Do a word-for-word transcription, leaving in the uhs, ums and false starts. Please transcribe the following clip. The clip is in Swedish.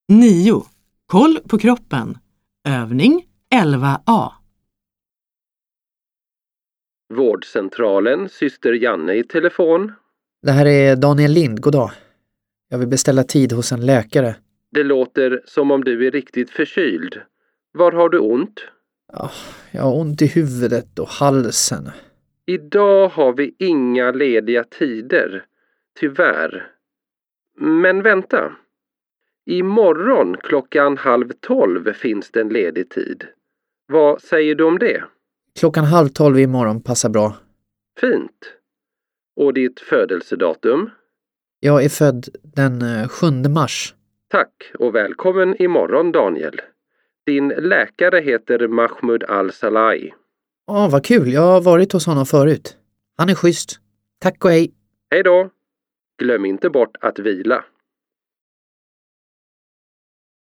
nio. Koll på kroppen. Övning elva A. Vårdcentralen, syster Janne i telefon. Det här är Daniel Lind, god dag. Jag vill beställa tid hos en läkare. Det låter som om du är riktigt förkyld. Var har du ont? Ja, jag har ont i huvudet och halsen. Idag har vi inga lediga tider, tyvärr. Men vänta. Imorgon klockan halv tolv finns det en ledig tid. Vad säger du om det? Klockan halv tolv imorgon passar bra. Fint. Och ditt födelsedatum? Jag är född den sjunde mars. Tack och välkommen imorgon, Daniel. Din läkare heter Mahmoud Al-Salai. Ja, vad kul. Jag har varit hos honom förut. Han är schysst. Tack och hej. Hej då. Glöm inte bort att vila.